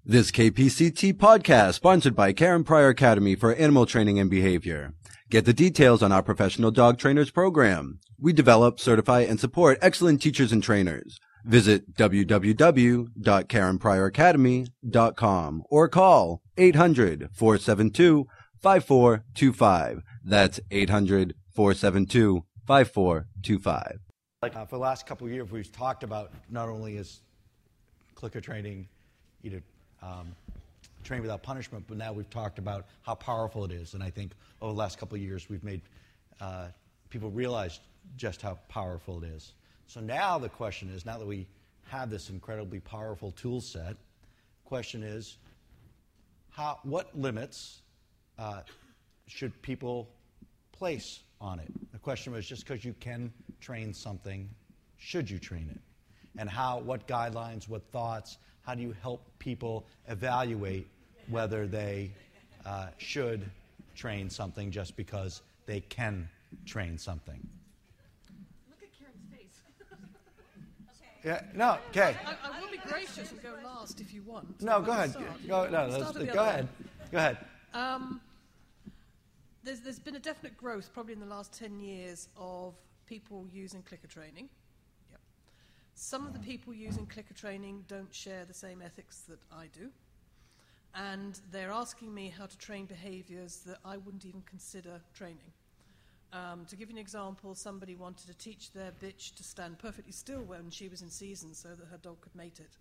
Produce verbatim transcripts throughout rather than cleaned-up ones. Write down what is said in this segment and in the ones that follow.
This K P C T podcast sponsored by Karen Pryor Academy for Animal Training and Behavior. Get the details on our professional dog trainers program. We develop, certify, and support excellent teachers and trainers. Visit w w w dot karen pryor academy dot com or call eight hundred, four seven two, five four two five. That's eight hundred, four seven two, five four two five. Uh, for the last couple of years, we've talked about not only is clicker training, you know, um, train without punishment, but now we've talked about how powerful it is. And I think over the last couple of years, we've made uh, people realize just how powerful it is. So now the question is, now that we have this incredibly powerful tool set, question is, how, what limits uh, should people place on it? The question was, just because you can train something, should you train it? And how, what guidelines, what thoughts, how do you help people evaluate whether they uh, should train something just because they can train something? Look at Karen's face. Yeah, no, okay. I, I will be gracious and go last if you want. No, go ahead. Start. Go, no, Start let's, at the go other ahead. end. Go ahead. Um, there's, there's been a definite growth, probably in the last ten years, of people using clicker training. Yep. Some of the people using clicker training don't share the same ethics that I do. And they're asking me how to train behaviors that I wouldn't even consider training. Um, to give you an example, somebody wanted to teach their bitch to stand perfectly still when she was in season so that her dog could mate it.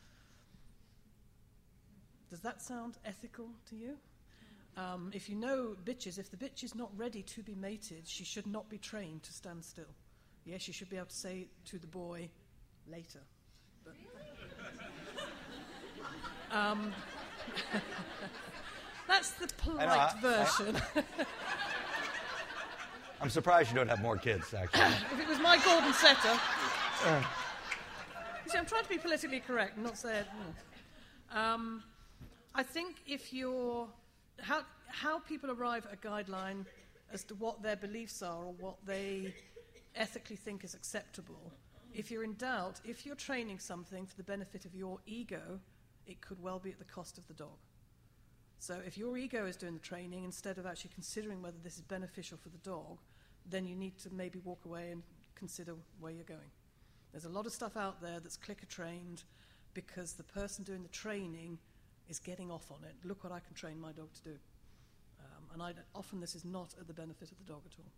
Does that sound ethical to you? Um, if you know bitches, if the bitch is not ready to be mated, she should not be trained to stand still. Yes, she should be able to say to the boy later. But um, that's the polite I know, I, version. I, I'm surprised you don't have more kids, actually. If it was my Gordon Setter. Uh. You see, I'm trying to be politically correct and not say it. Mm. Um, I think if you're... How, how people arrive at a guideline as to what their beliefs are or what they ethically think is acceptable, if you're in doubt, if you're training something for the benefit of your ego, it could well be at the cost of the dog. So if your ego is doing the training, instead of actually considering whether this is beneficial for the dog, then you need to maybe walk away and consider where you're going. There's a lot of stuff out there that's clicker trained because the person doing the training is getting off on it. Look what I can train my dog to do. Um, and I, often this is not at the benefit of the dog at all.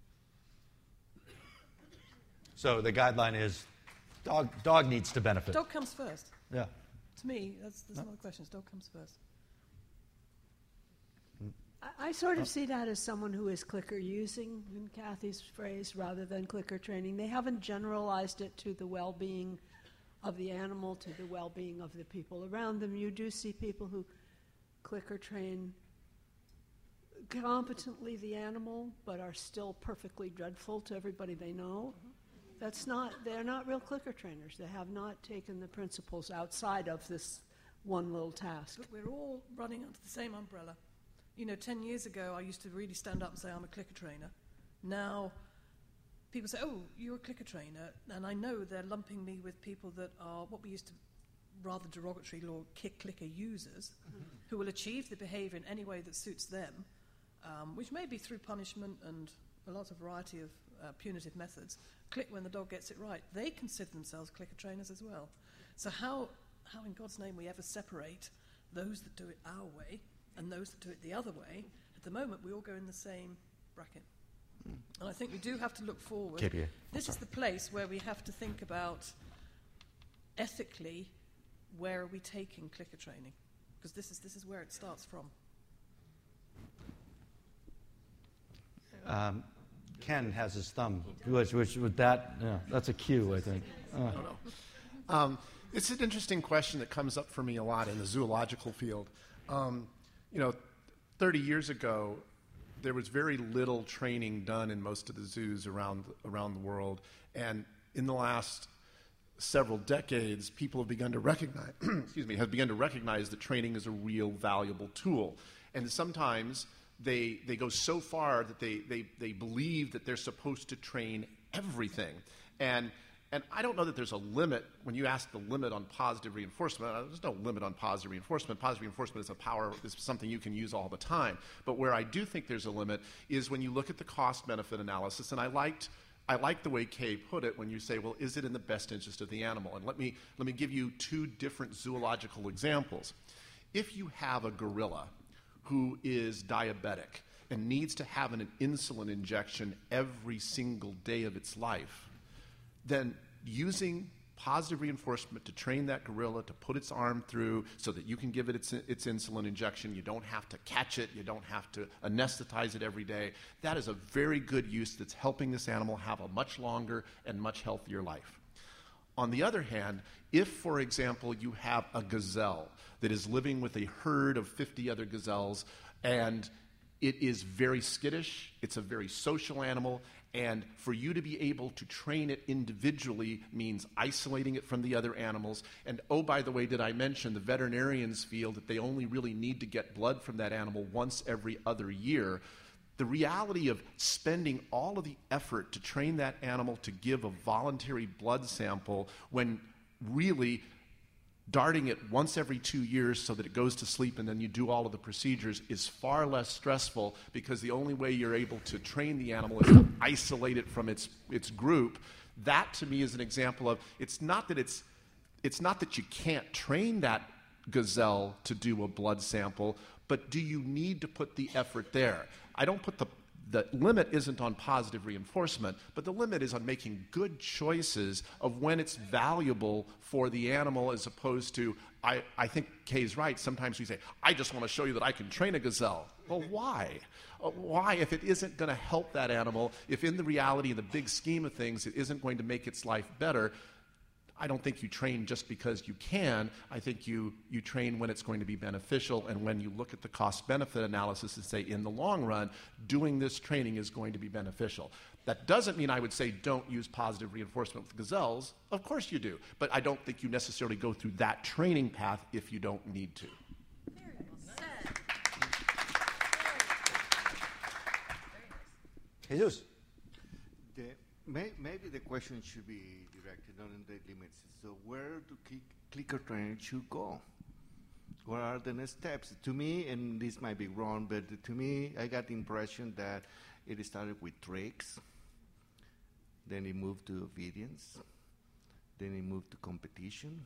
So the guideline is dog dog needs to benefit. Dog comes first. Yeah. To me, that's, that's no. not the question. Dog comes first. I, I sort of see that as someone who is clicker using, in Kathy's phrase, rather than clicker training. They haven't generalized it to the well-being of the animal, to the well-being of the people around them. You do see people who clicker train competently the animal, but are still perfectly dreadful to everybody they know. Mm-hmm. That's not, they're not real clicker trainers. They have not taken the principles outside of this one little task. But we're all running under the same umbrella. You know, ten years ago, I used to really stand up and say, I'm a clicker trainer. Now, people say, oh, you're a clicker trainer, and I know they're lumping me with people that are what we used to rather derogatorily call kick clicker users, mm-hmm. who will achieve the behavior in any way that suits them, um, which may be through punishment and a lot of variety of uh, punitive methods. Click when the dog gets it right. They consider themselves clicker trainers as well. So how, how in God's name we ever separate those that do it our way and those that do it the other way? At the moment, we all go in the same bracket. And I think we do have to look forward. K P A. This is the place where we have to think about ethically, where are we taking clicker training? Because this is this is where it starts from. Um, Ken has his thumb, which, which with that, yeah, that's a cue, I think. Uh. No, no. Um, it's an interesting question that comes up for me a lot in the zoological field. Um, you know, thirty years ago, there was very little training done in most of the zoos around around the world, and in the last several decades, people have begun to recognize, excuse me, have begun to recognize that training is a real valuable tool, and sometimes they they go so far that they they they believe that they're supposed to train everything, and And I don't know that there's a limit. When you ask the limit on positive reinforcement, uh, there's no limit on positive reinforcement. Positive reinforcement is a power, is something you can use all the time. But where I do think there's a limit is when you look at the cost-benefit analysis. And I liked, I like the way Kay put it when you say, well, is it in the best interest of the animal? And let me, let me give you two different zoological examples. If you have a gorilla who is diabetic and needs to have an insulin injection every single day of its life, then using positive reinforcement to train that gorilla to put its arm through so that you can give it its, its insulin injection, you don't have to catch it, you don't have to anesthetize it every day, that is a very good use that's helping this animal have a much longer and much healthier life. On the other hand, if, for example, you have a gazelle that is living with a herd of fifty other gazelles, and it is very skittish, it's a very social animal, and for you to be able to train it individually means isolating it from the other animals. And oh, by the way, did I mention the veterinarians feel that they only really need to get blood from that animal once every other year. The reality of spending all of the effort to train that animal to give a voluntary blood sample when really darting it once every two years so that it goes to sleep and then you do all of the procedures is far less stressful, because the only way you're able to train the animal is to isolate it from its, its group. That, to me, is an example of, it's not that it's, it's not that you can't train that gazelle to do a blood sample, but do you need to put the effort there? I don't put the The limit isn't on positive reinforcement, but the limit is on making good choices of when it's valuable for the animal, as opposed to, I, I think Kay's right, sometimes we say, I just want to show you that I can train a gazelle. Well, why? Uh, why, if it isn't going to help that animal, if in the reality, in the big scheme of things, it isn't going to make its life better? I don't think you train just because you can. I think you, you train when it's going to be beneficial, and when you look at the cost-benefit analysis and say, in the long run, doing this training is going to be beneficial. That doesn't mean I would say don't use positive reinforcement with gazelles. Of course you do. But I don't think you necessarily go through that training path if you don't need to. Very well said. Jesus. The, may, maybe the question should be directed on the limits. So where do click, clicker training should go? What are the next steps? To me, and this might be wrong, but to me, I got the impression that it started with tricks, then it moved to obedience, then it moved to competition,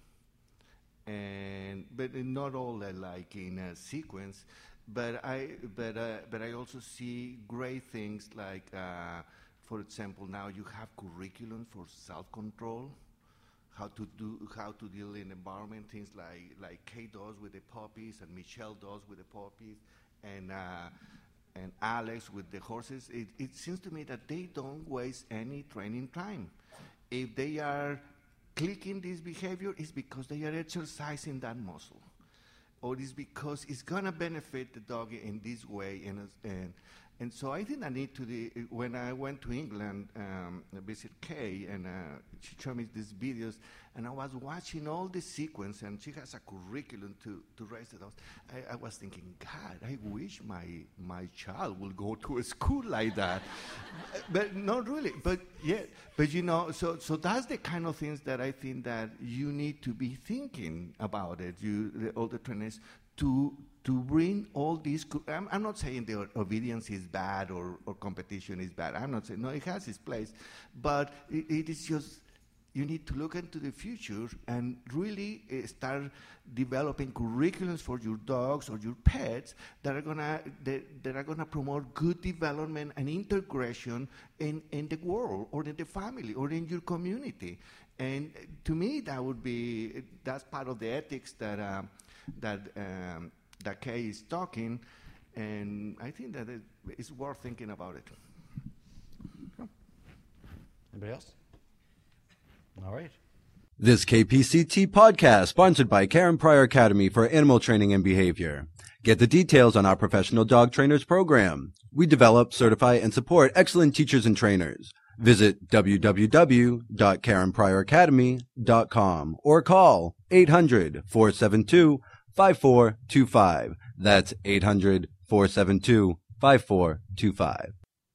and but not all that like in a sequence. But I, but uh, but I also see great things like, uh, for example, now you have curriculum for self-control, how to do, how to deal in environment, things like like Kay does with the puppies and Michelle does with the puppies, and uh, and Alex with the horses. It, it seems to me that they don't waste any training time. If they are clicking this behavior, it's because they are exercising that muscle, or it's because it's gonna benefit the dog in this way. And and and so I think I need to. The, when I went to England, um, visit Kay, and uh, she showed me these videos, and I was watching all the sequence, and she has a curriculum to, to raise the dogs. I, I was thinking, God, I wish my my child would go to a school like that. But not really. But yeah, but you know, so so that's the kind of things that I think that you need to be thinking about it. You, the, all the trainers, to to bring all these. I'm, I'm not saying the obedience is bad or, or competition is bad. I'm not saying, no, it has its place, but it, it is just, you need to look into the future and really uh, start developing curriculums for your dogs or your pets that are gonna that, that are gonna promote good development and integration in, in the world or in the family or in your community. And to me, that would be, that's part of the ethics that um, that um, that Kay is talking, and I think that it, it's worth thinking about it. Anybody else? All right. This K P C T podcast sponsored by Karen Pryor Academy for Animal Training and Behavior. Get the details on our professional dog trainers program. We develop, certify, and support excellent teachers and trainers. Visit w w w dot karen pryor academy dot com or call eight hundred, four seven two, five four two five. That's eight hundred, four seven two, five four two five.